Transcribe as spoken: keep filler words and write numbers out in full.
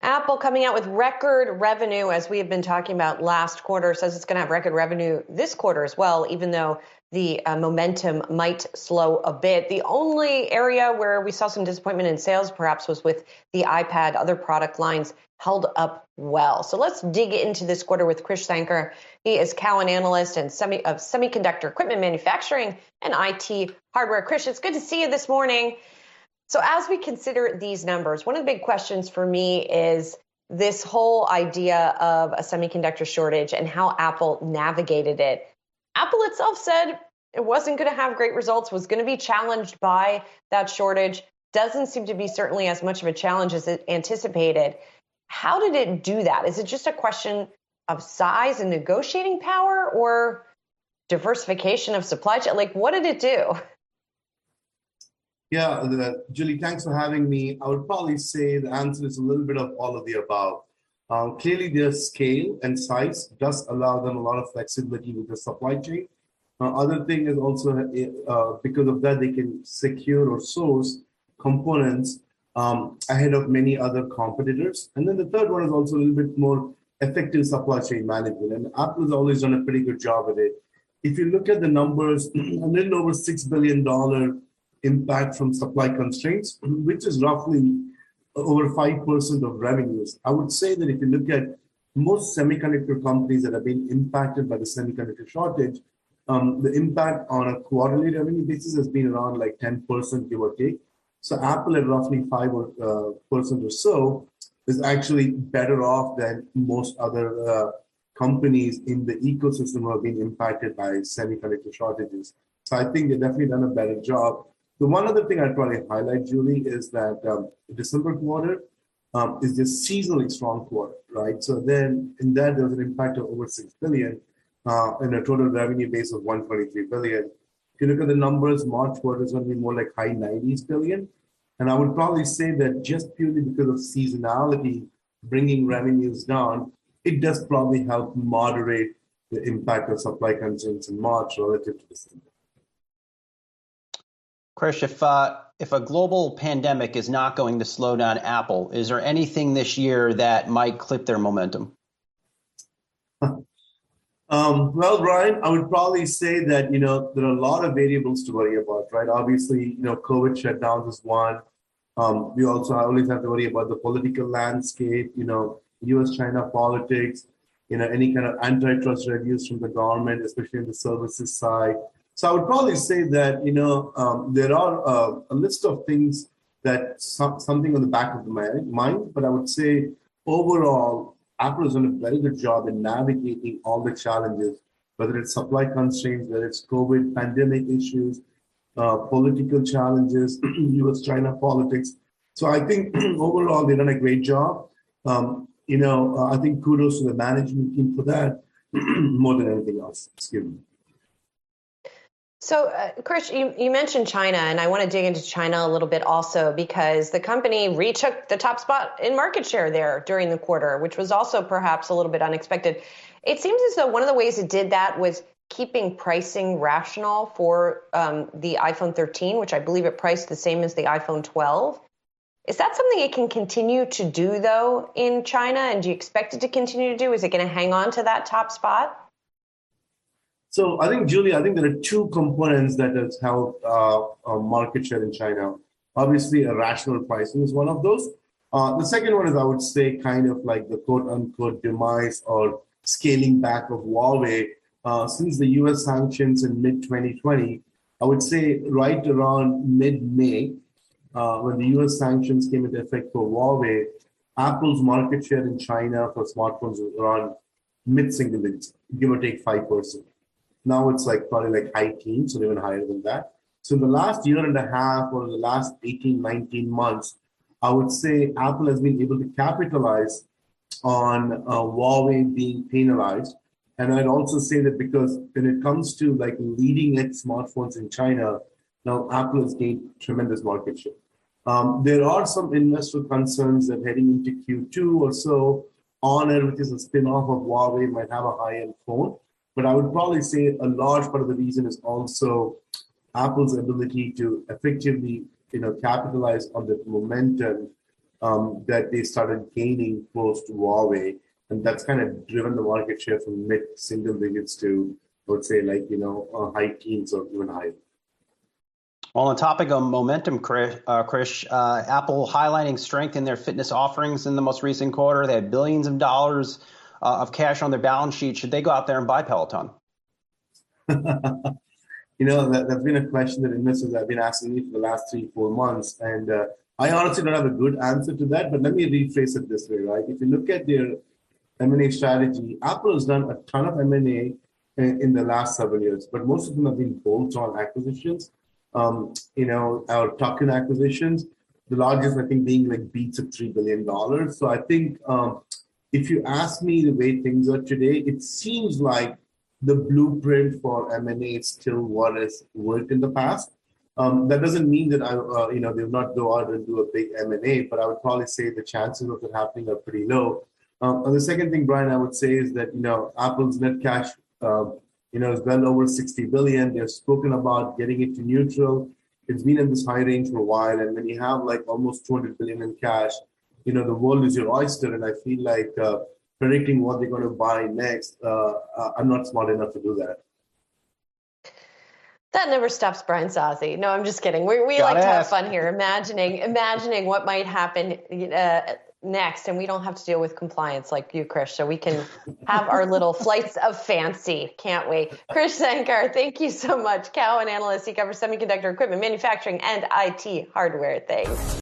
Apple coming out with record revenue, as we have been talking about last quarter, says it's going to have record revenue this quarter as well, even though the uh, momentum might slow a bit. The only area where we saw some disappointment in sales perhaps was with the iPad. Other product lines held up well. So let's dig into this quarter with Krish Sankar. He is Cowen analyst and semi of semiconductor equipment manufacturing and I T hardware. Krish, it's good to see you this morning. So as we consider these numbers, one of the big questions for me is this whole idea of a semiconductor shortage and how Apple navigated it. Apple itself said it wasn't going to have great results, was going to be challenged by that shortage. Doesn't seem to be certainly as much of a challenge as it anticipated. How did it do that? Is it just a question of size and negotiating power or diversification of supply chain? Like, what did it do? Yeah, the, Julie, thanks for having me. I would probably say the answer is a little bit of all of the above. Um, clearly, their scale and size does allow them a lot of flexibility with the supply chain. Uh, other thing is also uh, because of that, they can secure or source components um, ahead of many other competitors. And then the third one is also a little bit more effective supply chain management. And Apple has always done a pretty good job with it. If you look at the numbers, a little over six billion dollars impact from supply constraints, which is roughly over five percent of revenues. I would say that if you look at most semiconductor companies that have been impacted by the semiconductor shortage, um, the impact on a quarterly revenue basis has been around like ten percent, give or take. So Apple at roughly five percent or, uh, or so is actually better off than most other uh, companies in the ecosystem who have been impacted by semiconductor shortages. So I think they've definitely done a better job. The one other thing I'd probably highlight, Julie, is that um, the December quarter um, is just seasonally strong quarter, right? So then in that, there was an impact of over six billion dollars uh, and a total revenue base of one hundred twenty-three billion dollars. If you look at the numbers, March quarter is going to be more like high nineties billion. And I would probably say that just purely because of seasonality bringing revenues down, it does probably help moderate the impact of supply constraints in March relative to December. Krish, if, uh, if a global pandemic is not going to slow down Apple, is there anything this year that might clip their momentum? Um, well, Brian, I would probably say that, you know, there are a lot of variables to worry about, right? Obviously, you know, COVID shutdowns is one. Um, we also always have to worry about the political landscape, you know, U S China politics, you know, any kind of antitrust reviews from the government, especially on the services side. So I would probably say that, you know, um, there are uh, a list of things that some, something on the back of the mind, but I would say overall, Apple has done a very good job in navigating all the challenges, whether it's supply constraints, whether it's COVID pandemic issues, uh, political challenges, U S China politics. So I think overall, they've done a great job. Um, you know, uh, I think kudos to the management team for that more than anything else. Excuse me. So, uh, Krish, you, you mentioned China, and I want to dig into China a little bit also because the company retook the top spot in market share there during the quarter, which was also perhaps a little bit unexpected. It seems as though one of the ways it did that was keeping pricing rational for um, the iPhone thirteen, which I believe it priced the same as the iPhone twelve. Is that something it can continue to do, though, in China? And do you expect it to continue to do? Is it going to hang on to that top spot? So I think, Julie, I think there are two components that has helped uh, uh, market share in China. Obviously, a rational pricing is one of those. Uh, the second one is, I would say, kind of like the quote-unquote demise or scaling back of Huawei. Uh, since the U S sanctions in mid twenty twenty, I would say right around mid-May, uh, when the U S sanctions came into effect for Huawei, Apple's market share in China for smartphones was around mid-single digits, give or take five percent. Now it's like probably like high teens, or even higher than that. So in the last year and a half or the last eighteen, nineteen months, I would say Apple has been able to capitalize on uh, Huawei being penalized. And I'd also say that because when it comes to like leading edge smartphones in China, now Apple has gained tremendous market share. Um, there are some investor concerns that heading into Q two or so, Honor, which is a spin-off of Huawei, might have a high-end phone. But I would probably say a large part of the reason is also Apple's ability to effectively, you know, capitalize on the momentum um, that they started gaining post Huawei, and that's kind of driven the market share from mid single digits to, I would say, like, you know, uh, high teens or even higher. Well, on the topic of momentum, Krish, uh, Krish uh, Apple highlighting strength in their fitness offerings in the most recent quarter. They had billions of dollars uh, of cash on their balance sheet. Should they go out there and buy Peloton? You know, that, that's been a question that investors have been asking me for the last three, four months. And uh, I honestly don't have a good answer to that, but let me rephrase it this way, right? If you look at their M and A strategy, Apple has done a ton of M and A in, in the last several years, but most of them have been bolt-on acquisitions. Um, you know, our tuck-in acquisitions, the largest, I think, being like Beats at three billion dollars. So I think um, if you ask me the way things are today, it seems like the blueprint for M and A is still what has worked in the past. Um, that doesn't mean that, I, uh, you know, they'll not go out and do a big M and A, but I would probably say the chances of it happening are pretty low. Um, and the second thing, Brian, I would say is that, you know, Apple's net cash uh, you know, it's well over sixty billion. They've spoken about getting it to neutral. It's been in this high range for a while. And when you have like almost two hundred billion in cash, you know, the world is your oyster. And I feel like uh, predicting what they're going to buy next, uh, I'm not smart enough to do that. That never stops Brian Sozzi. No, I'm just kidding. We, we like to have fun here, imagining, imagining what might happen uh, next, and we don't have to deal with compliance like you, Krish, so we can have our little flights of fancy, can't we? Krish Sankar, thank you so much. Cowen analyst, he covers semiconductor equipment manufacturing and I T hardware. Thanks.